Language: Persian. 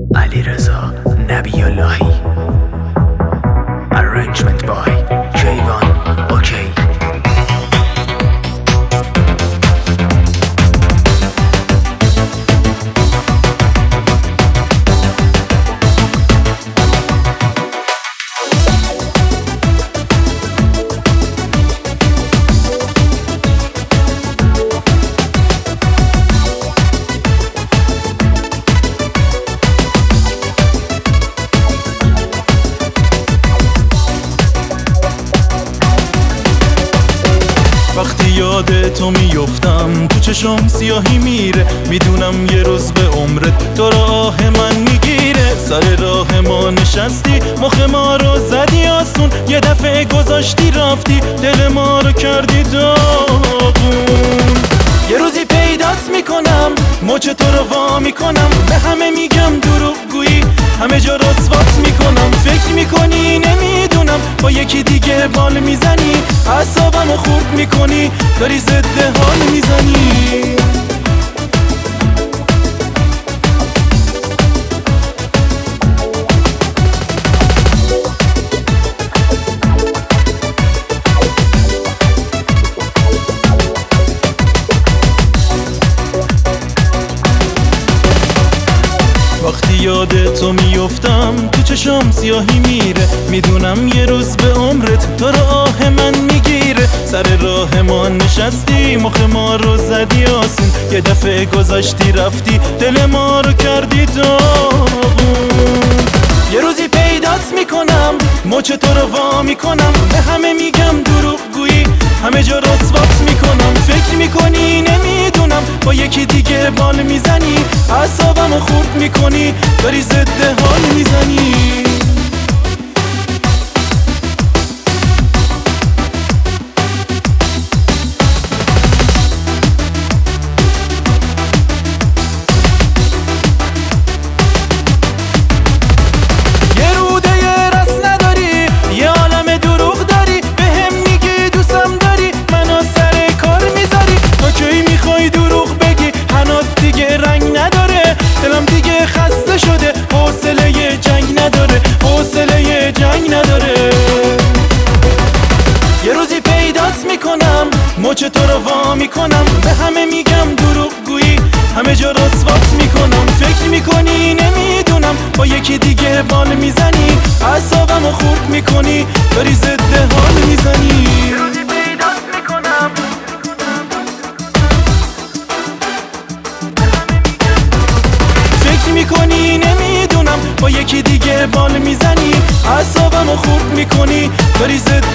علیرضا نبی اللهی. Arrangement by کیوان اوکی. وقتی یاد تو میفتم تو چشم سیاهی میره، میدونم یه روز به عمرت تو را آه من میگیره. سر راه ما نشستی، مخ ما رو زدی آسون، یه دفعه گذاشتی رفتی، دل ما رو کردی داغون. یه روزی پیدات میکنم، مچ تو رو وا میکنم، به همه میگم دروغ گویی، همه جا رسوات میکنم. فکر میکنی نمیدونم با یکی دیگه بال میزنی، اعصابمو خورد میکنی، داری ضد حال میزنی. وقتی یاد تو میفتم تو چشم سیاهی میره، میدونم یه روز به عمرت تو رو آه من میگیره. سر راه ما نشستی، مخ ما رو زدی آسون، یه دفعه گذاشتی رفتی، دل ما رو کردی داغون. یه روزی پیدات میکنم، مچ تو رو وا میکنم، به همه میگم دروغ گویی، همه جا رسوات میکنم. فکر میکنی نمیدونم با یکی دیگه بال میزنی، اعصابمو خورد میکنی، داری ضد حال میزنی. مچ تو رو وا میکنم، به همه میگم دروغ گویی، همه جا رسوات میکنم. فکر میکنی نمیدونم با یکی دیگه بال میزنی، اعصابمو خورد میکنی، داری ضد حال میزنی. فکر میکنی نمیدونم با یکی دیگه بال میزنی، اعصابمو خورد میکنی، داری ضد